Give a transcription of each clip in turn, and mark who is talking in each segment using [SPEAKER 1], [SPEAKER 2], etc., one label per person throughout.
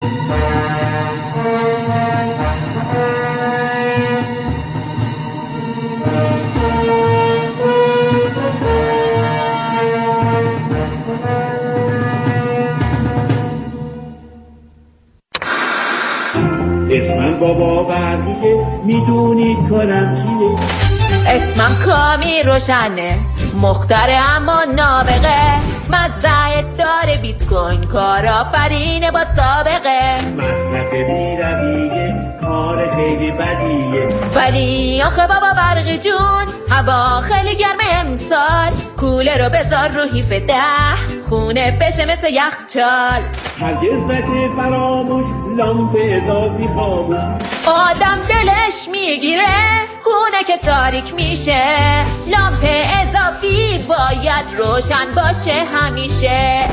[SPEAKER 1] اسمم بابا برقیه، میدونید کارم چیه؟
[SPEAKER 2] اسمم کامی روشنه، مختره اما نابغه، مزرعه داره بیت کوین، کارآفرینه با سابقه،
[SPEAKER 1] مصرف بی‌رویه، کار خیلی بدیه،
[SPEAKER 2] ولی آخه بابا برقی جون هوا خیلی گرمه امسال، کوله رو بذار رو هیف 10 خونه بشه مثل یخچال،
[SPEAKER 1] هرگز نشه فراموش لامپ اضافی خاموش،
[SPEAKER 2] آدم دلش میگیره خونه که تاریک میشه، لامپ اضافی باید روشن باشه همیشه.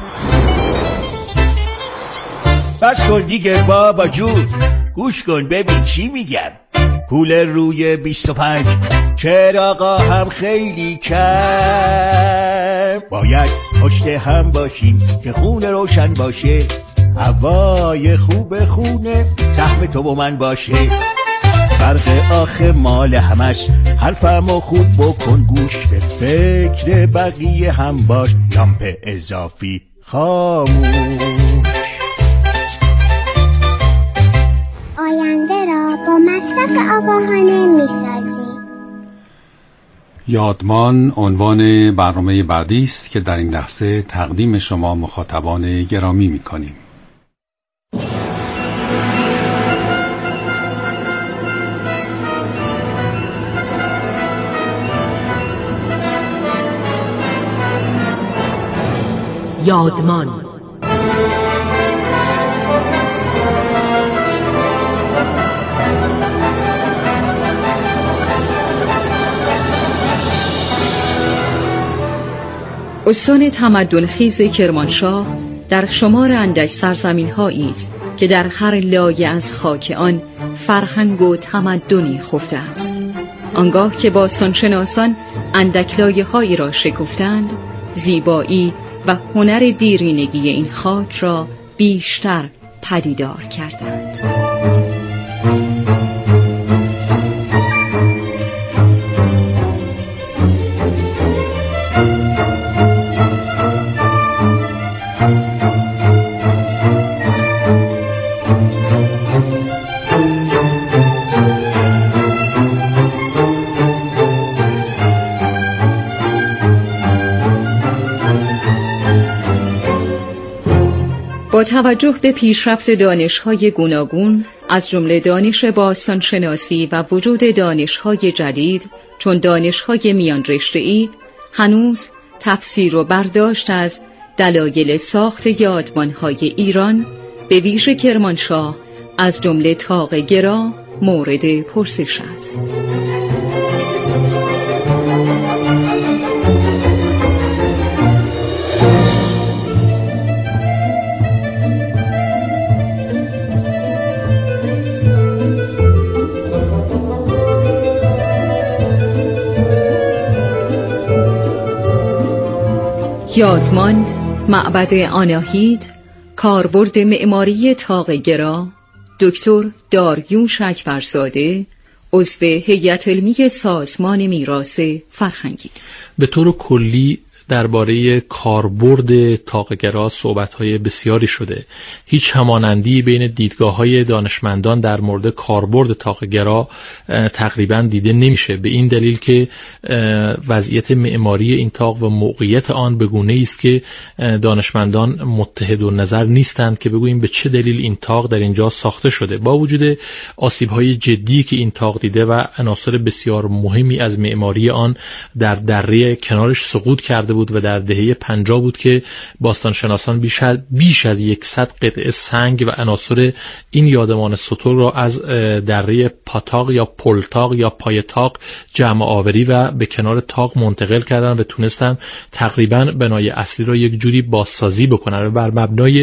[SPEAKER 3] بس کن دیگه بابا جون، گوش کن ببین چی میگم. کولر روی 25 چراغا هم خیلی کم، باید پشت هم باشیم که خونه روشن باشه، هوای خوب خونه سهم تو و من باشه. فرق آخه مال همش، حرفمو خوب بکن گوش، به فکر بقیه هم باش، لامپ اضافی خاموش.
[SPEAKER 4] آینده را با مصرف آگاهانه می‌سازیم.
[SPEAKER 5] یادمان عنوان برنامه بعدی است که در این لحظه تقدیم شما مخاطبان گرامی می‌کنیم.
[SPEAKER 6] یادمان استان تمدن‌خیز کرمانشاه در شمار اندک سرزمین‌هایی است که در هر لایه از خاک آن فرهنگ و تمدنی خفته است. آنگاه که باستانشناسان اندک لایه‌هایی را شکفتند، زیبایی و هنر دیرینگی این خاک را بیشتر پدیدار کردند. با توجه به پیشرفت دانش‌های گوناگون از جمله دانش باستانشناسی و وجود دانش‌های جدید چون دانش‌های میان رشته‌ای، هنوز تفسیر و برداشت از دلایل ساخت یادمان‌های ایران به ویژه کرمانشاه از جمله طاق گرا مورد پرسش است. یادمان معبد آناهید، کاربرد معماری طاق گرا، دکتر داریوش اکبرزاده، عضو هیئت علمی سازمان میراث فرهنگی.
[SPEAKER 7] به طور کلی درباره کاربرد طاق گرا صحبت‌های بسیاری شده. هیچ همانندی بین دیدگاه‌های دانشمندان در مورد کاربرد طاق گرا تقریباً دیده نمیشه، به این دلیل که وضعیت معماری این طاق و موقعیت آن به گونه‌ای است که دانشمندان متحد النظر نیستند که بگوییم به چه دلیل این طاق در اینجا ساخته شده. با وجود آسیب‌های جدی که این طاق دیده و عناصر بسیار مهمی از معماری آن در دره کنارش سقوط کرده بود و در دهه 50 بود که باستانشناسان بیش از 100 قطعه سنگ و عناصر این یادمان ستور را از دره پاتاق یا پلتاق یا پای طاق جمع آوری و به کنار طاق منتقل کردن و تونستن تقریبا بنای اصلی را یک جوری بازسازی بکنن و بر مبنای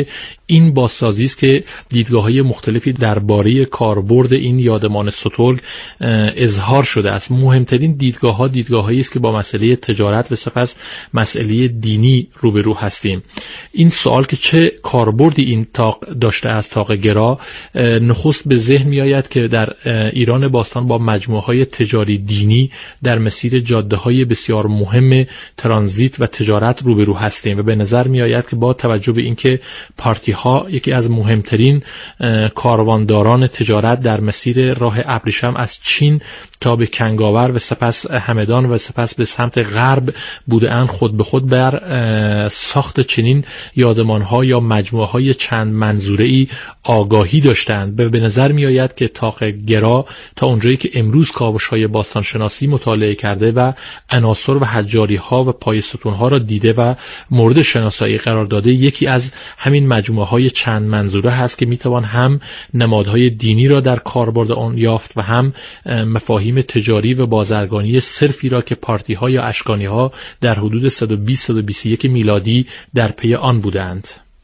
[SPEAKER 7] این بازسازی است که دیدگاه‌های مختلفی درباره کاربرد این یادمان سترگ اظهار شده است. مهمترین دیدگاه‌هایی است که با مسئله تجارت و سپس مسئله دینی روبرو هستیم. این سوال که چه کاربردی این طاق داشته از طاق گرا، نخست به ذهن می‌آید که در ایران باستان با مجموعه‌های تجاری دینی در مسیر جاده‌های بسیار مهم ترانزیت و تجارت روبرو هستیم و به نظر می‌آید که با توجه به اینکه پارتی‌ها یکی از مهمترین کاروانداران تجارت در مسیر راه ابریشم از چین تا به کنگاور و سپس همدان و سپس به سمت غرب بودند، خود به خود بر ساخت چنین یادمان‌ها یا مجموعه‌های چند منظوره‌ای آگاهی داشتند. به نظر می‌آید که طاق گرا تا اونجایی که امروز کاوش‌های باستانشناسی مطالعه کرده و عناصر و حجاری‌ها و پایه‌ستون‌ها را دیده و مورد شناسایی قرار داده، یکی از همین مجموعه‌های چند منظوره هست که می‌توان هم نمادهای دینی را در کاربرد آن یافت و هم مفاهیم تجاری و بازرگانی صرفی را که پارتی‌ها یا اشکانی‌ها در حدود 120-121 میلادی در پی آن بودند.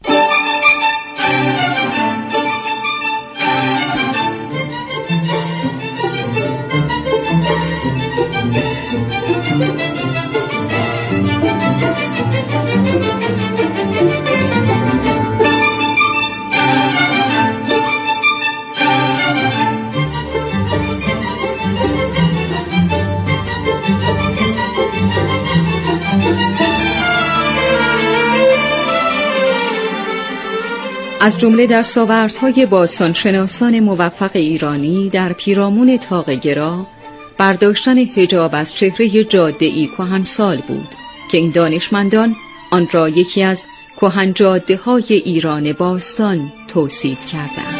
[SPEAKER 6] از جمله دستاوردهای باستانشناسان موفق ایرانی در پیرامون طاق گرا برداشتن حجاب از چهره جاده‌ای کهنسال بود که این دانشمندان آن را یکی از کهن جاده‌های ایران باستان توصیف کردند.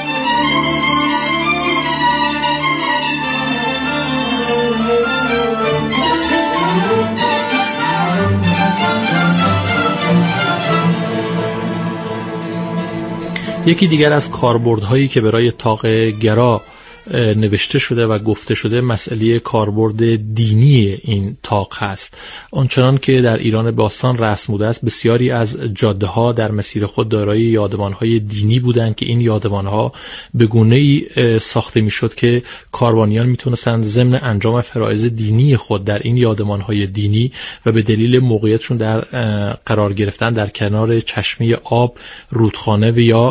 [SPEAKER 7] یکی دیگر از کاربردهایی که برای طاق گرا نوشته شده و گفته شده مسئله کاربرد دینی این طاق هست. آنچنان که در ایران باستان رسم بوده است، بسیاری از جاده ها در مسیر خود دارای یادمان های دینی بودند که این یادمان ها به گونه‌ای ساخته میشد که کاروانیان میتونستند ضمن انجام فرایض دینی خود در این یادمان های دینی و به دلیل موقعیتشون در قرار گرفتن در کنار چشمه آب، رودخانه و یا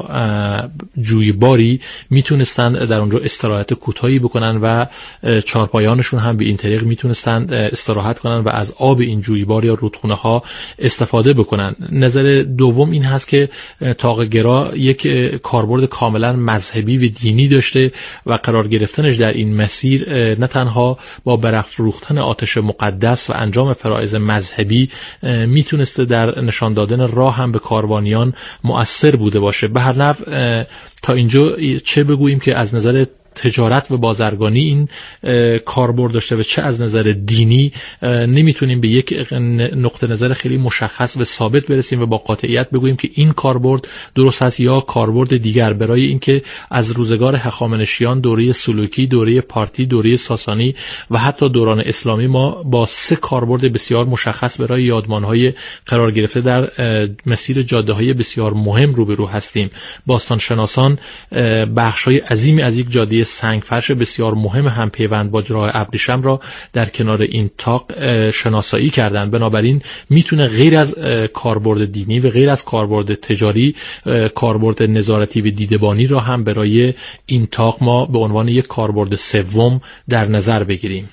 [SPEAKER 7] جویباری میتونستند در اونجا استراحت کوتاهی بکنن و چارپایانشون هم به این طریق میتونستند استراحت کنن و از آب این جویبار یا رودخونه ها استفاده بکنن. نظر دوم این هست که طاق گرا یک کاربرد کاملا مذهبی و دینی داشته و قرار گرفتنش در این مسیر نه تنها با برافروختن آتش مقدس و انجام فرایض مذهبی میتونسته در نشان دادن راه هم به کاروانیان مؤثر بوده باشه. به هر نحو تا اینجا چه بگوییم که از نظر تجارت و بازرگانی این کاربرد داشته و چه از نظر دینی نمیتونیم به یک نقطه نظر خیلی مشخص و ثابت برسیم و با قاطعیت بگوییم که این کاربرد درست است یا کاربرد دیگر، برای اینکه از روزگار هخامنشیان، دوره سلوکی، دوره پارتی، دوره ساسانی و حتی دوران اسلامی ما با سه کاربرد بسیار مشخص برای یادمانهای قرار گرفته در مسیر جاده‌های بسیار مهم روبرو هستیم. باستانشناسان بخش‌های عظیمی از یک جاده سنگفرش بسیار مهم هم پیوند با راه ابریشم را در کنار این طاق شناسایی کردند. بنابراین میتونه غیر از کاربرد دینی و غیر از کاربرد تجاری، کاربرد نظارتی و دیدبانی را هم برای این طاق ما به عنوان یک کاربرد سوم در نظر بگیریم.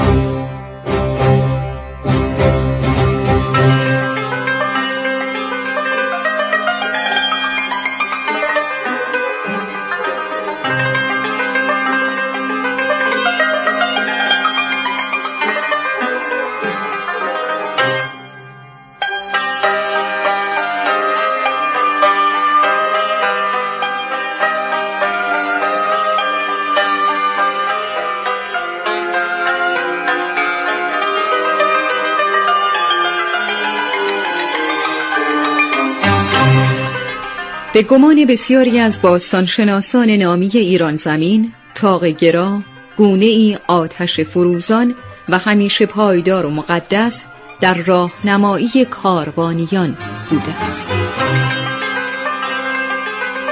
[SPEAKER 6] به گمان بسیاری از باستانشناسان نامی ایران زمین، طاق گرا گونه‌ای آتش فروزان و همیشه پایدار و مقدس در راهنمایی کاروانیان بوده است.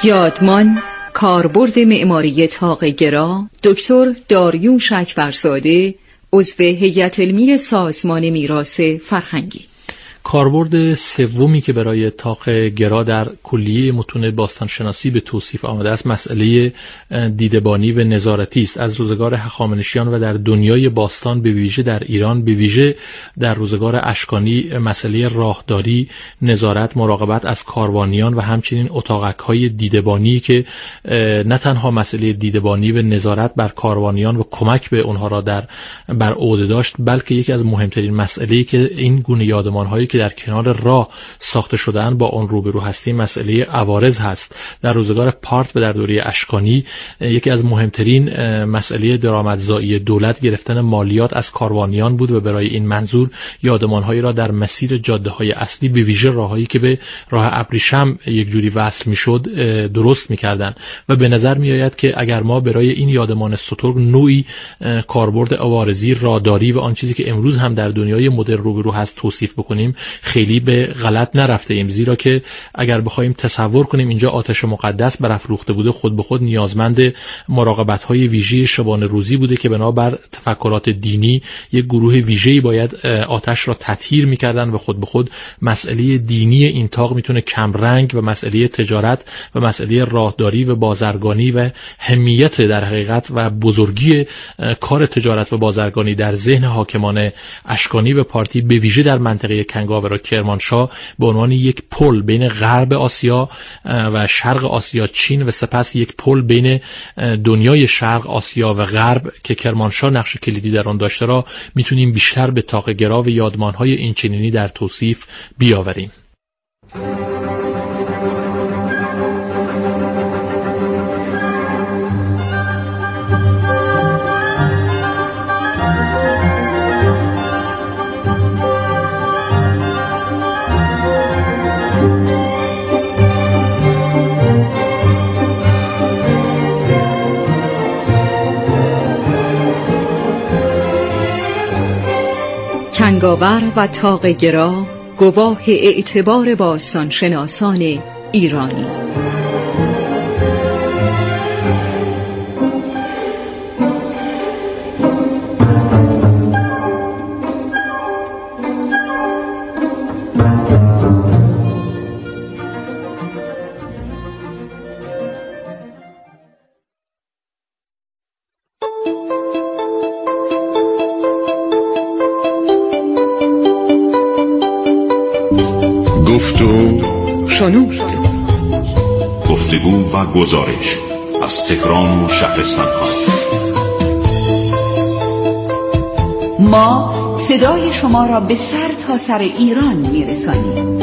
[SPEAKER 6] یادمان کاربرد معماری طاق گرا، دکتر داریوش اکبرزاده، عضو هیئت علمی سازمان میراث فرهنگی.
[SPEAKER 7] کاربرد سومی که برای طاق گرا در کلیه متون باستانشناسی به توصیف آمده است مسئله دیدبانی و نظارتی است. از روزگار هخامنشیان و در دنیای باستان به ویژه در ایران، به ویژه در روزگار اشکانی، مسئله راهداری، نظارت، مراقبت از کاروانیان و همچنین اتاقک‌های دیدبانی که نه تنها مسئله دیدبانی و نظارت بر کاروانیان و کمک به اونها را بر عهده داشت، بلکه یکی از مهمترین مسئله‌ای که این گونه یادمان‌هایی که در کنار راه ساخته شده‌اند با آن روبرو هستیم مسئله عوارض هست. در روزگار پارت و در دوره اشکانی یکی از مهمترین مسئله درآمدزایی دولت گرفتن مالیات از کاروانیان بود و برای این منظور یادمان‌هایی را در مسیر جاده‌های اصلی به ویژه راههایی که به راه ابریشم یک جوری وصل می‌شد درست می‌کردند و به نظر می‌آید که اگر ما برای این یادمان سترگ نوعی کاربرد عوارضی، راداری و آن چیزی که امروز هم در دنیای مدرن روبرو هست توصیف بکنیم خیلی به غلط نرفته ایم، زیرا که اگر بخوایم تصور کنیم اینجا آتش مقدس برافروخته بوده، خود به خود نیازمند مراقبت‌های ویژه شبانه روزی بوده که بنابر تفکرات دینی یک گروه ویژه‌ای باید آتش را تطهیر می‌کردند و خود به خود مسئله دینی این طاق میتونه کم رنگ و مسئله تجارت و مسئله راهداری و بازرگانی و اهمیت در حقیقت و بزرگی کار تجارت و بازرگانی در ذهن حاکمان اشکانی و پارتی به ویژه در منطقه کنگاور و کرمانشاه به عنوان یک پل بین غرب آسیا و شرق آسیا، چین و سپس یک پل بین دنیای شرق آسیا و غرب که کرمانشاه نقش کلیدی در آن داشته را میتونیم بیشتر به طاق گرا و یادمان‌های این چنینی در توصیف بیاوریم.
[SPEAKER 6] کنگاور و طاق گرا گواه اعتبار باستانشناسان ایرانی.
[SPEAKER 8] شنود گفتگو و گزارش از تهران و شهرستان‌ها.
[SPEAKER 9] ما صدای شما را به سر تا سر ایران میرسانیم.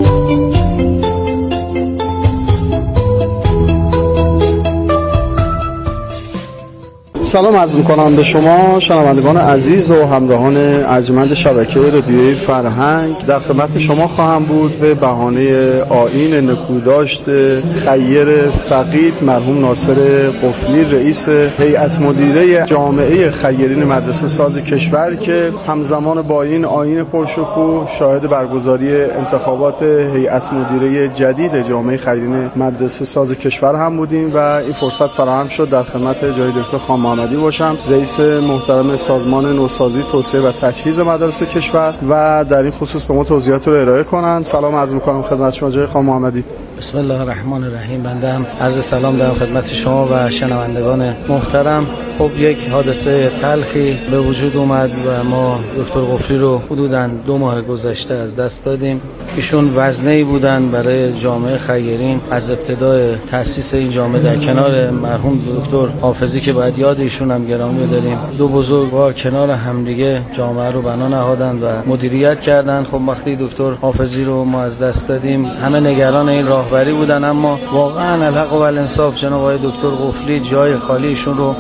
[SPEAKER 10] سلام عرض می‌کنم به شما شنوندگان عزیز و همراهان ارجمند شبکه رادیویی فرهنگ. در خدمت شما خواهم بود به بهانه آیین نکوداشت خیر فقید مرحوم ناصر قفلی، رئیس هیئت مدیره جامعه خیرین مدرسه ساز کشور که همزمان با این آیین پرشکوه شاهد برگزاری انتخابات هیئت مدیره جدید جامعه خیرین مدرسه ساز کشور هم بودیم و این فرصت فراهم شد در خدمت جناب دکتر خان محمدی باشم، رئیس محترم سازمان نوسازی توسعه و تجهیز مدارس کشور و در این خصوص به ما توضیحات رو ارائه کنند. سلام عرض می‌کنم خدمت شما جناب خان محمدی.
[SPEAKER 11] بسم الله الرحمن الرحیم. بنده هم عرض سلام دارم خدمت شما و شنوندگان محترم. خب یک حادثه تلخی به وجود اومد و ما دکتر قفلی رو حدوداً 2 ماه گذشته از دست دادیم. ایشون وزنه‌ای بودن برای جامعه خیرین از ابتدای تأسیس این جامعه در کنار مرحوم دکتر حافظی که باید یاد ایشون هم گرامی داریم. 2 بزرگوار کنار همدیگه جامعه رو بنا نهادند و مدیریت کردند. خب وقتی دکتر حافظی رو ما از دست دادیم همه نگران این راهبری بودن، اما واقعاً الحق و الانصاف جناب آقای دکتر قفلی جای خالی ایشون رو به نحو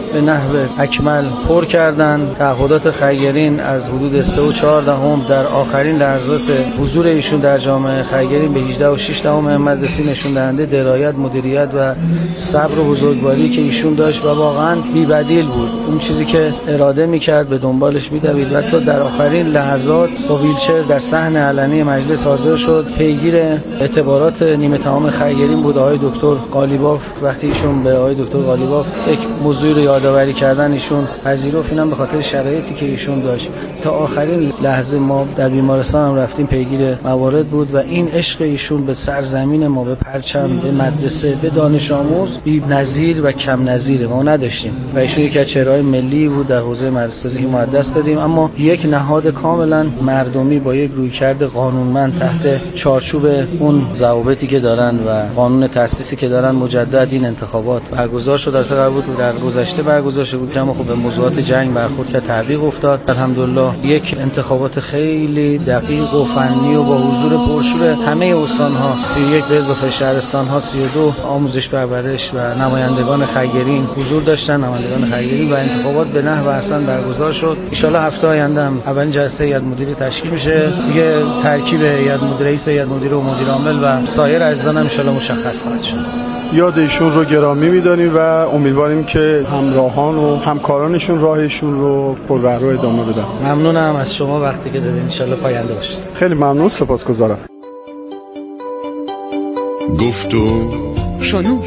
[SPEAKER 11] نحو اکمل پر کردند. تعهدات خیرین از حدود 3.4 در آخرین لحظات حضور ایشون در جامعه خیرین به 18.6 همت رسید، نشون دهنده درایت، مدیریت و صبر و بزرگواری که ایشون داشت و واقعا بی‌بدیل بود. اون چیزی که اراده میکرد به دنبالش میدوید و حتی در آخرین لحظات با ویلچر در صحن علنی مجلس حاضر شد. پیگیر اعتبارات نیمه تمام خیرین بود آقای دکتر قالیباف. وقتی ایشون به آقای دکتر قالیباف یک موضوعی رو یادآوری کردن، ایشون پذیرفت. اینم به خاطر شرایطی که ایشون داشت. تا آخرین لحظه ما در بیمارستان هم رفتیم، پیگیر موارد بود و این عشق ایشون به سرزمین ما، به پرچم، به مدرسه، به دانش آموز بی نظیر و کم نظیره. ما نداشتیم و ایشون یکی از چهره‌های ملی بود در حوزه مدرسه‌ای که ما دست دادیم، اما یک نهاد کاملا مردمی با یک رویکرد قانونمند تحت چارچوب اون ضوابطی که دارن و قانون تأسیسی که دارن مجدد این انتخابات برگزار شد. در قرار بود در گذشته برگزار شده بود، اما خب به موضوعات جنگ برخورد که تعویق افتاد. الحمدلله یک انتخابات خیلی دقیق و فنی و با حضور پرشور همه استان‌ها، 31 به اضافه شهرستان‌ها 32 آموزش پرورش و نمایندگان خیرین حضور داشتن، نمایندگان خیرین، و انتخابات به نحو حسن برگزار شد. ان شاءالله هفته آینده هم اولین جلسه هیئت مدیره تشکیل میشه. دیگه ترکیب هیئت مدیره، رئیس هیئت مدیره و مدیر عامل و سایر عزیزان هم ان شاءالله مشخص خواهد شد.
[SPEAKER 10] یاد ایشون رو گرامی می‌داریم و امیدواریم که همراهان و همکارانشون راهشون رو پررو ادامه بدن.
[SPEAKER 11] ممنونم از شما وقتی که دادین، ان شاءالله پاینده باشه.
[SPEAKER 10] خیلی ممنون، سپاسگزارم.
[SPEAKER 8] گفت و
[SPEAKER 9] شنود.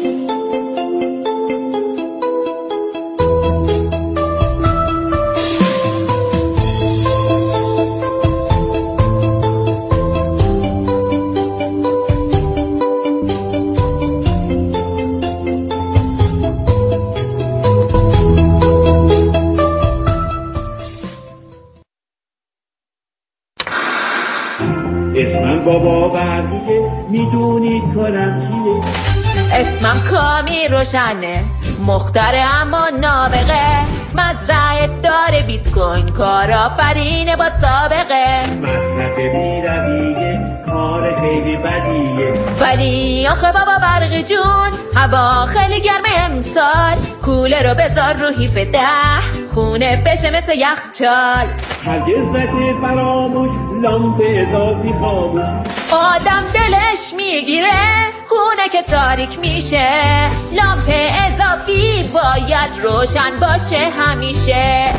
[SPEAKER 1] اسمم بابا برقیه، میدونید کارم چیه؟
[SPEAKER 2] اسمم کامی روشنه، مختره اما نابغه، مزرعه داره بیت کوین، کارآفرینه با سابقه،
[SPEAKER 1] مصرف بی‌رویه، کار خیلی بدیه.
[SPEAKER 2] ولی آخه بابا برقی جون، هوا خیلی گرمه امسال، کوله رو بذار رو هیف 10، خونه بشه مثل یخچال.
[SPEAKER 1] هرگز نشه فراموش، لامپ اضافی خاموش.
[SPEAKER 2] آدم دلش میگیره خونه که تاریک میشه، لامپ اضافی باید روشن باشه همیشه.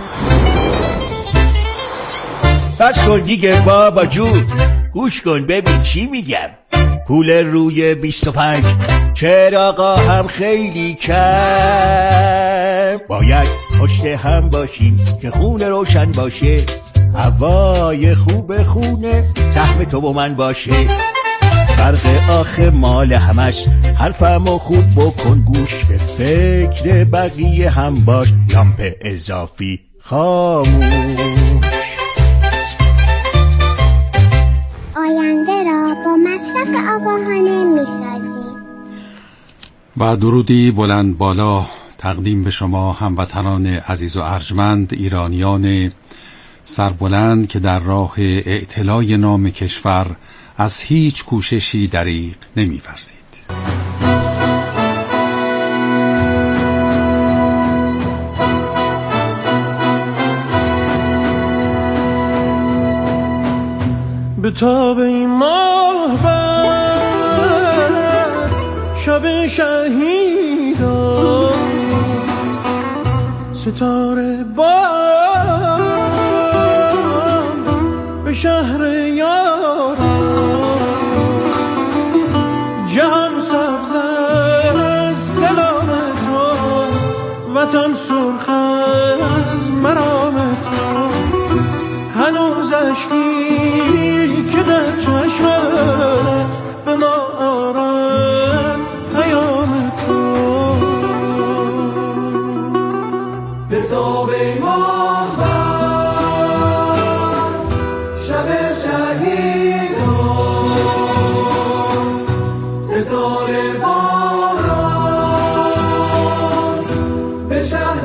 [SPEAKER 3] بس کن دیگه بابا جون، گوش کن ببین چی میگم. کولر روی 25، چراغا هم خیلی کم، باید پشت هم باشیم که خونه روشن باشه، هوای خوب خونه سهم تو و من باشه. فرق آخه مال همش، حرفمو خوب بکن گوش، به فکر بقیه هم باش، لامپ اضافی خاموش.
[SPEAKER 4] آینده را با مصرف آگاهانه می‌سازیم.
[SPEAKER 5] و درودی بلند بالا تقدیم به شما هموطنان عزیز و ارجمند، ایرانیان سربلند که در راه اعتلای نام کشور از هیچ کوششی دریغ نمی‌ورزید.
[SPEAKER 1] به تاب این ماه بر شب شهیدان، ستاره باد به شهر یاران، جهان سبز از سلامت ها، وطن سرخ از مرامت ها، هنوز اشکی که در چشمت به ما آرد پیام تو. به تاب ماه بر شب شهیدان، ستاره باران به شهر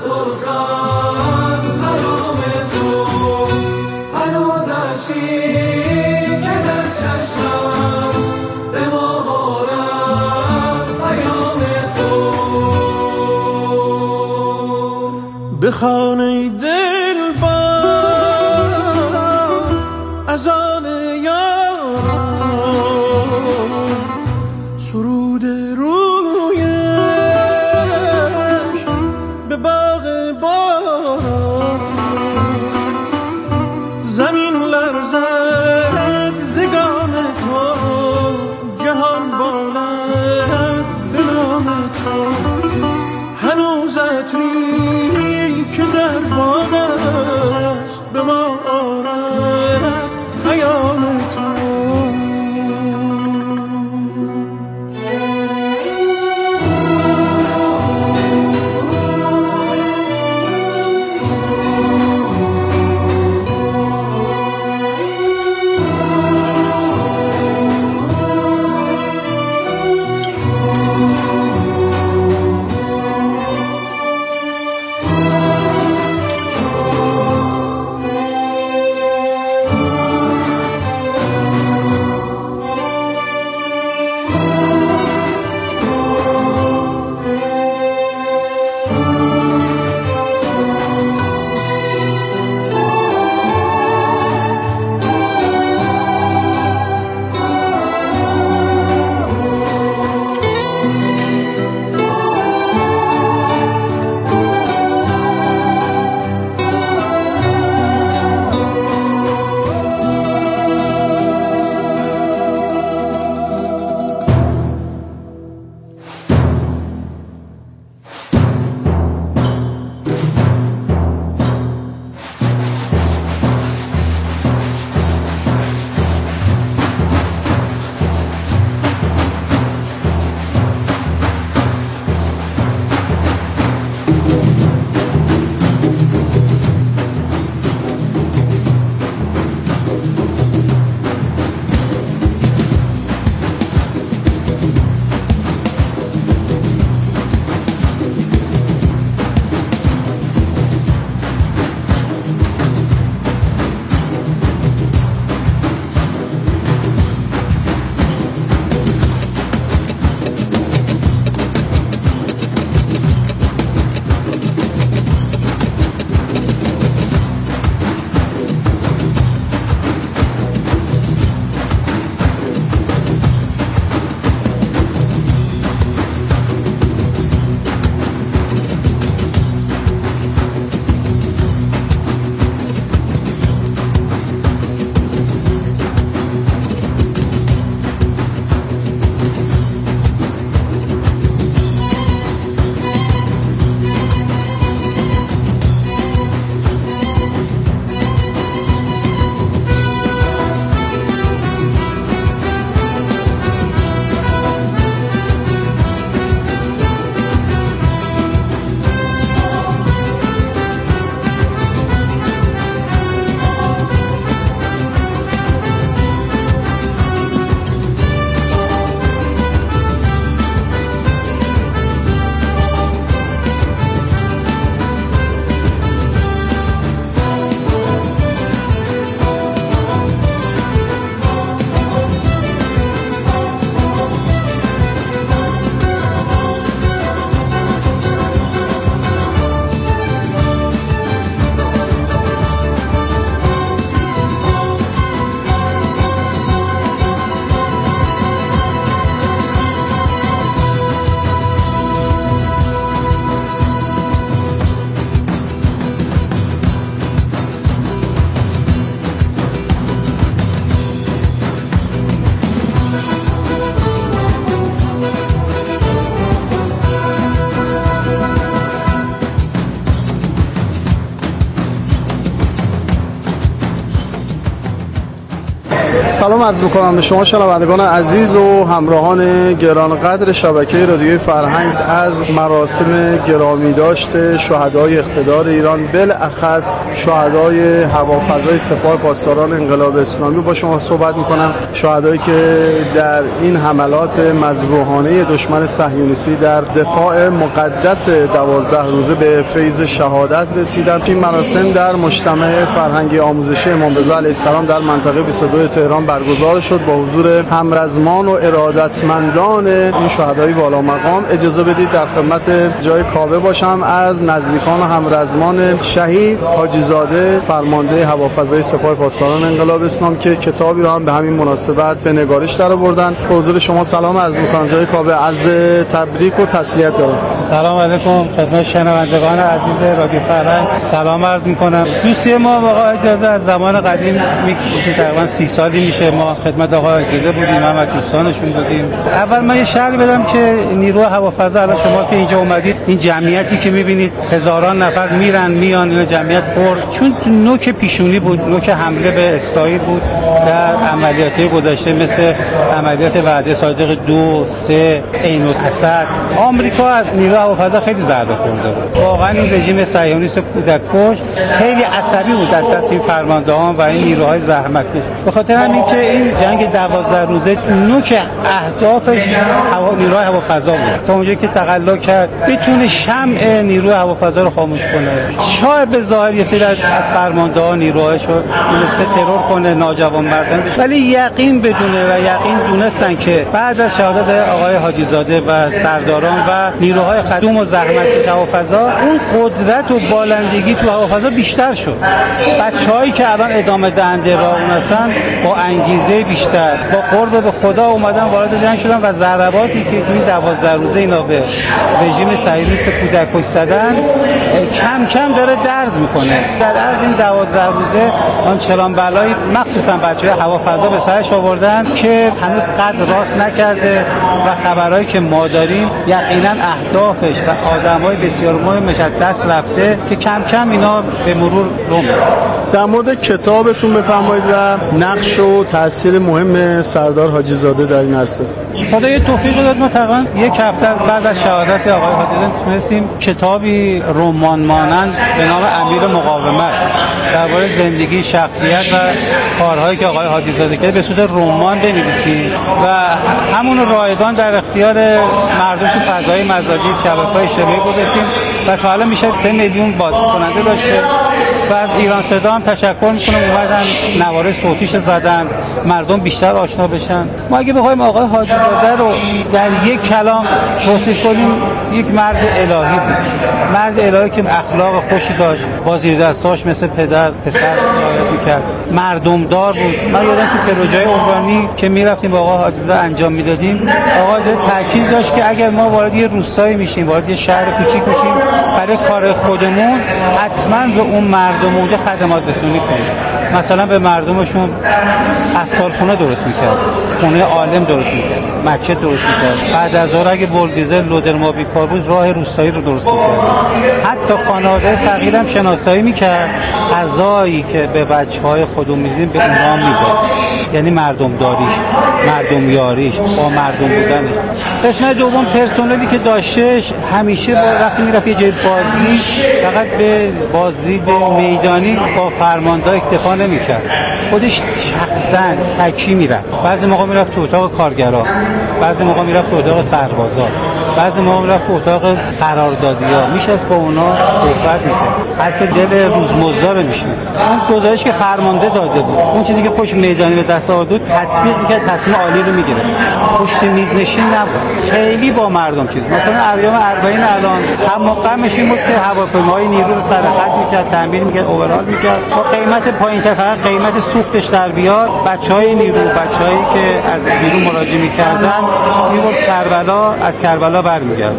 [SPEAKER 1] شیر
[SPEAKER 12] لرزد زگام تو، جهان بالد به نام تو. هنوز عطری که در باد است به ما آرد پیام تو.
[SPEAKER 10] سلام عرض می‌کنم به شما شنوندگان عزیز و همراهان گرانقدر شبکه رادیوی فرهنگ از مراسم گرامی داشت شهدای اقتدار ایران، بالاخص شهدای هوافضای سپاه پاسداران انقلاب اسلامی با شما صحبت می‌کنم. شهدایی که در این حملات مذبوحانه دشمن صهیونیستی در دفاع مقدس 12 روزه به فیض شهادت رسیدند. این مراسم در مجتمع فرهنگی آموزشی امام رضا علیه السلام در منطقه 22 تهران برگزار شد با حضور همرزمان و ارادتمندان این شهدای والا مقام. اجازه بدید در خدمت جای کاوه باشم از نزدیکان و همرزمان شهید حاجی زاده فرمانده هوافضای سپاه پاسداران انقلاب اسلام که کتابی رو هم به همین مناسبت به نگارش درآوردن. به حضور شما سلام عرض می‌کنم جای کاوه، عرض تبریک و تسلیت دارم.
[SPEAKER 11] سلام علیکم خدمت شنوندگان عزیز رادیو فرهنگ سلام عرض می‌کنم. دوستی ما واقعا اجازه از زمان قدیم میشه تقریبا 30 سالی میشه ما خدمت آقای زاده بودیم، هم از دوستانشون بودیم. اول من یه شرح بدم که نیروی هوافضا الان شما که اینجا اومدید این جمعیتی که می‌بینید هزاران نفر میرن میان، این جمعیت پر چون نوک پیشونی بود، نوک حمله به اسرائیل بود در عملیاتی گذشته مثل عملیات وعده صادق 2 3 عین الاسد. آمریکا از نیروی هوافضا خیلی ضربه خورده بود. واقعا این رژیم صهیونیست کودک‌کش خیلی عصبی بود در دست این فرماندهان و این نیروهای زحمتکش. به خاطر همین که این جنگ 12 روزه نوک اهدافش نیروهای هوافضا بود تا اونجایی که تقلا کرد بتونه شمع نیروی هوافضا رو خاموش کنه. شاید به ظاهر یه سری از فرماندهان نیروهاشو تونسته ترور کنه، ناجوانمردانه، ولی یقین بدونه و یقین دونستن که بعد از شهادت آقای حاجی زاده و سرداران و نیروهای خدوم و زحمتکش هوافضا اون قدرت و بالندگی تو هوافضا بیشتر شد. بچه‌هایی که الان ادامه دهنده راه اون هستن با انگیزه بیشتر با قرب به خدا اومدن وارد جنگ شدن و ضرباتی که توی 12 روزه اینا به رژیم صهیونیست کودک‌کش زدن کم کم داره درز میکنه. در عرض این 12 روزه آنچنان بلایی مخصوصا بچه‌های هوافضا به سرش آوردن که هنوز قد راست نکرده و خبرهایی که ما داریم یقینا اهدافش و آدمای بسیار مهمش از دست رفته که کم کم اینا به مرور رو میرن.
[SPEAKER 10] در مورد کتابتون بفرمایید و نقش و تاثیر مهم سردار حاجی زاده در این عرصه.
[SPEAKER 11] خدا یه توفیق داد ما تقریبا یک هفته بعد از شهادت آقای حاجی زاده تونستیم کتابی رمان مانند به نام امیر مقاومت درباره زندگی، شخصیت و کارهایی که آقای حاجی زاده کرد به صورت رمان بنویسیم و همون رایگان در اختیار مردم تو فضای مجازی شبکه‌های اجتماعی گذاشتیم و تا حالا میشه 3 میلیون بازدیدکننده داشته و از ایران صدا هم تشکر میکنم اومدن نوار صوتیش زدن مردم بیشتر آشنا بشن. ما اگه بخوایم آقای حاجی زاده رو در یک کلام توصیف کنیم یک مرد الهی بود، مرد الهی که اخلاق خوشی داشت، با زیردستاش مثل پدر پسر رعایت میکرد، مردم دار بود. من یادم تو پروژه عمرانی که میرفتیم با آقای حاجی زاده انجام میدادیم آقای زاده تاکید داشت که اگر ما وارد یه روستایی میشیم، وارد یه شهر کوچیک میشیم، برای کار خودمون حتما به اون مردم اونجا خدمات رسونی کنیم. مثلا به مردمشون اسطورخونه درست میکرد، خونه عالم درست میکرد، مسجد درست میکرد. بعد از ظهر اگه بولدیزل لودرما بیکار بود راه روستایی رو درست میکرد. حتی خانواده فقیر هم شناسایی میکرد، غذایی که به بچهای خودمون میدیم به اونها میداد. یعنی مردم داریش، مردم یاریش، با مردم بودنش. قسمت دوم پرسنلی که داشتش همیشه با وقتی میرفت یه جای بازی فقط به بازدید میدانی با فرمانده اکتفا نمیکرد، خودش شخصا تکی میرفت. بعضی موقع میرفت تو اتاق کارگرا، بعضی موقع میرفت تو اتاق سربازا، بعضی موقع میرفت تو اتاق قراردادیا، میشست با اونا صحبت میکرد، حرف دل روزمزدا رو میشنید. اون گزارش که فرمانده داده بود، اون چیزی که خوش میدانی به دست آورد تطبیق میکرد، تصمیم عالی رو میگیره. پشت میز نشین نبود، خیلی با مردم چیز. مثلا ایام 40 الان هم غمش این بود که هواپیماهای نیرو رو سرخط میکرد، تعمیر میکرد، اوورال میکرد، با قیمت پایینتر فقط قیمت سوختش در بیاد. بچهای نیرو، بچه‌هایی که از نیرو مراجعه میکردن میبرد کربلا، از کربلا برمیگرد.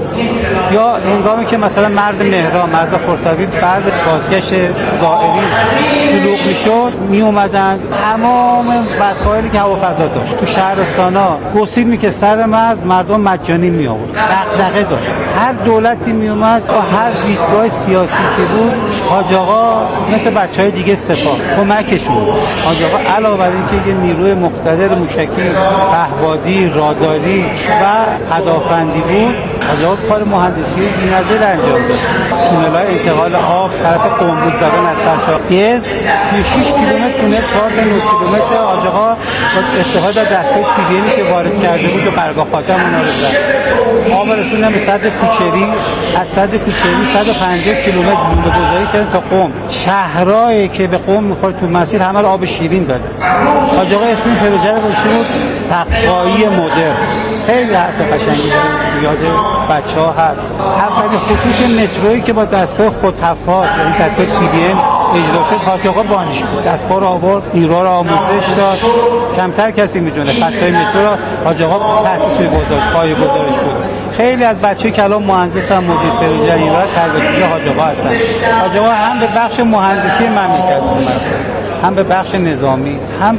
[SPEAKER 11] یا هنگامی که مثلا مرز مهران، مرز خرسوی بعد بازگشت زائرین شلوغ میشد میومدن تمام وسایلی که هوافضا داشت تو شهرستانا گسیل میکرد سر مرز، مردم مجانی می آورد. دغدغه داشت. هر دولتی می اومد با هر دیدگاه سیاسی که بود حاج آقا مثل بچهای دیگه سپاه کمکشون. حاج آقا علاوه بر اینکه یه نیروی مقتدر موشکی، پهپادی، راداری و پدافندی بود، حاج آقا کار مهندسی بی‌نظیر انجام داد. تونل‌های انتقال آب طرف قنبول زدن از سرشار گز 36 کیلومتر تونل 4 تا 9 کیلومتر حاج آقا با استفاده از دستگاه TBN که وارد کرده بود و برگاه خاطر اونا رو زد. آب رسوندن به سد کوچری، از سد کوچری 150 کیلومتر لوله گذاری کردن تا قم. شهرهایی که به قم میخوره تو مسیر همه رو آب شیرین داده. حاج آقا اسم پروژه رو گذاشت سقایی مدرن. خیلی حرف قشنگی داره، یاد بچه‌ها هست. اولین خطوط مترویی که با دستگاه خودحفاظ یعنی دستگاه TBN اجرا شد حاج آقا بانیش بود. دستگاه رو آورد، نیروها رو آموزش داد. کمتر کسی میدونه خطای مترو رو حاج آقا تأسیس پایه‌گذاریش بود. خیلی از بچه‌ها که الان مهندس هم مدیر پروژه ایران تربیتی حاج آقا هستن. حاج آقا هم به بخش مهندسی مملکت اومد، هم به بخش نظامی، هم